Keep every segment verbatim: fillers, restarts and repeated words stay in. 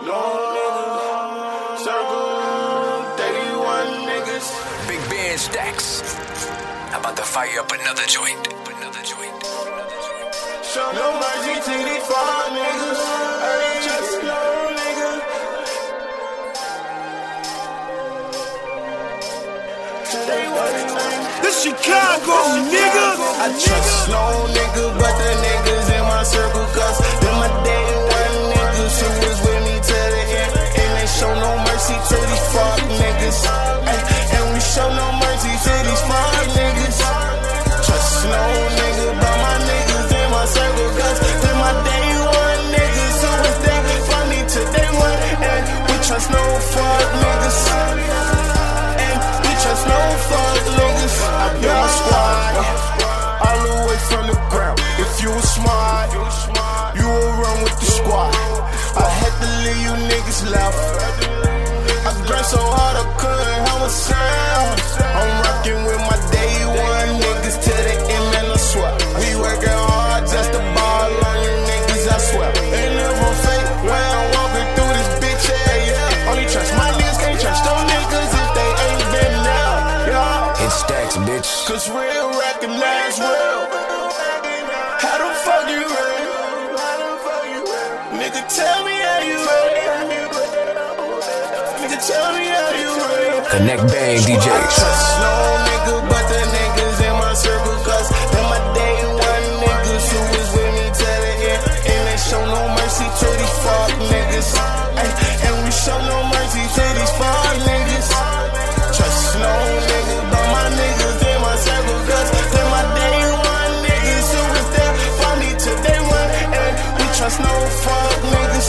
niggas. Circle, thirty-one niggas. Big Ben Stacks. I'm about to fire up another joint. Another joint. Another joint. Show no mercy to these five niggas. Hey, just no nigga. Today was This Chicago, nigga. I trust no nigga, but the niggas in my circle, cause them my day one niggas who was with me to the end. And they show no mercy to these fuck niggas. Ay, and we show no mercy to these fuck niggas. Trust no nigga, but my niggas in my circle, cause them my day one niggas who was there for me to day one. And we trust no fuck niggas. And we trust no fuck niggas. I built my squad all the way from the ground. If you was smart, you will run with the squad. I had to leave you niggas left. I grind so hard I couldn't help myself. I'm rocking with my day one niggas to the end, and I swear we working hard just to ball on you niggas, I swear. Ain't never fake when I'm walking through this bitch, yeah, yeah. Only trust my niggas, can't trust them niggas if they ain't been there, yeah. It stacks, bitch. Cause real recognize real. How the fuck you real? Nigga, tell me how you real. Nigga, tell me how you real. Connect Bang D Js. I trust no nigga, but the niggas in my circle, cause they're my day one niggas who was with me to the end. And they show no mercy to these fuck niggas. Ay, and we show no mercy to these fuck niggas. Trust no nigga, but my niggas in my circle, cause they're my day one niggas who was there for me to day one. And we trust no fuck niggas.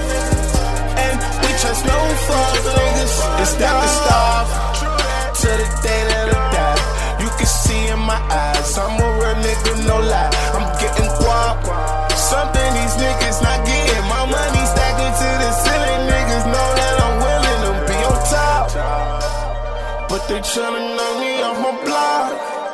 And we trust no fuck niggas. It's not the start to the day that I die. You can see in my eyes, I'm a real nigga, no lie. I'm getting guap, something these niggas not getting. My money stacking to the ceiling. Niggas know that I'm willing to be on top, but they tryna knock me off my block.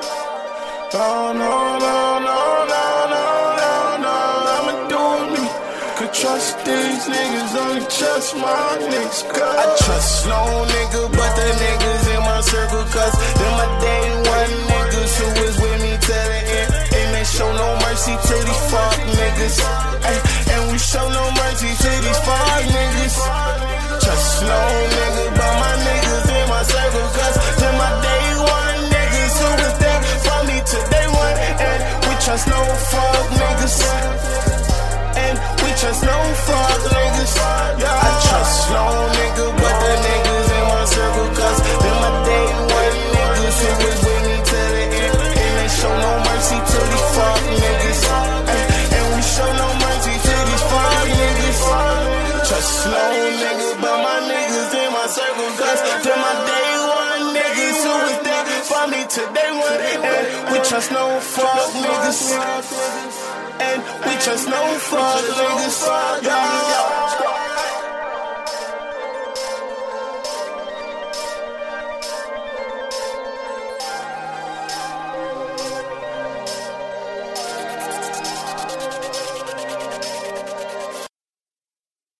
No, no, no, no, no, no, no, no. I'ma do me. Could trust these niggas, only trust my niggas. Cause I trust no nigga, but the niggas in my circle, cause they're my day one niggas who was with me to the end. And they show no mercy to these fuck niggas. Ay, and we show no mercy to these fuck niggas. Trust no nigga, but my niggas in my circle, cause they're my day one niggas who was there for me to day one. And we trust no fuck niggas. And we trust no fuck niggas. Yeah. I trust no nigga, but the niggas in my circle, cause they're my day one niggas who was with me to the end. And they show no mercy to these fuck niggas. Ay, and we show no mercy to these fuck niggas. Trust no nigga, but my niggas in my circle, cause they're my day one niggas who was there for me to day one. And we trust no fuck niggas. And we trust no fuck niggas. Yeah.